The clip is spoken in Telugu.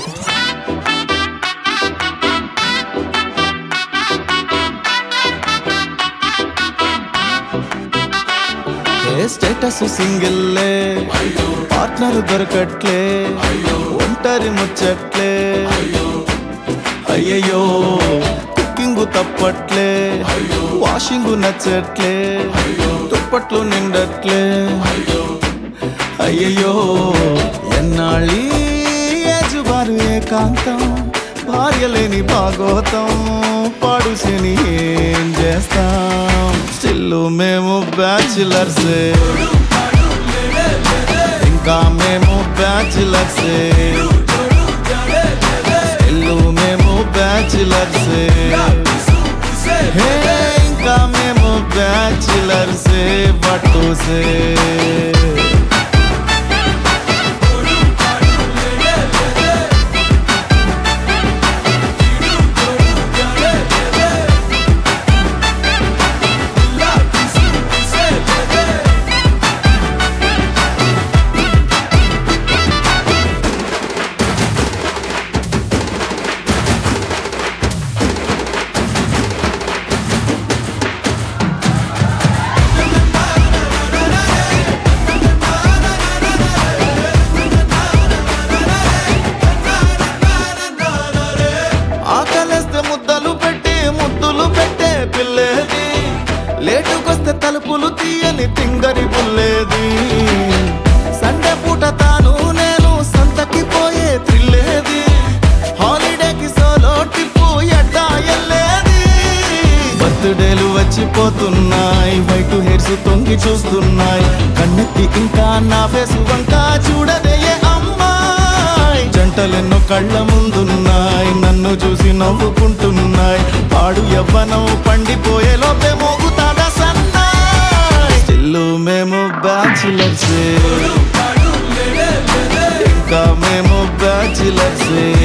స్టేటస్ సింగిల్లే పార్ట్నర్ దొరకట్లే ఒంటరి ముచ్చట్లే అయ్యయ్యో కుకింగ్ తప్పట్లే వాషింగ్ నచ్చట్లే దుప్పట్లు నిండట్లే అయ్యయ్యో ఎన్నాళ్ళీ ఏజుబారు ఏకాంతం భార్య లేని భాగోతం పాడుసిని ఏం చేస్తాం స్టిల్ మేము బ్యాచిలర్సే ఇంకా మేము బ్యాచిలర్సే స్టిల్ మేము బ్యాచిలర్సే ఇంకా మేము బ్యాచిలర్సే బట్టుసే ముద్దలు పెట్టి ముద్దులు పెట్టే పిల్లేది లేటుకొస్తే తలుపులు తీయని తింగరి పుల్లేది సండే పూట తాను నేను సంతకి పోయే త్రిల్లేది హాలిడేకి సోలో ట్రిప్పు ఎట్టా ఎల్లేది బర్త్డేలు వచ్చిపోతున్నాయి వైట్ హెయిర్స్ తొంగి చూస్తున్నాయి కన్నెత్తి ఇంకా నా ఫేస్ వంక చూడదే అమ్మాయి జంటలెన్నో కళ్ళ ముందున్నాయి నన్ను చూసి నవ్వుకుంటున్నాయి పాడు యవ్వనం పండిపోయే లోపే మోగుతాడా సన్నాయి స్టిల్ మేము బ్యాచిలర్సే ఇంకా మేము బ్యాచిలర్సే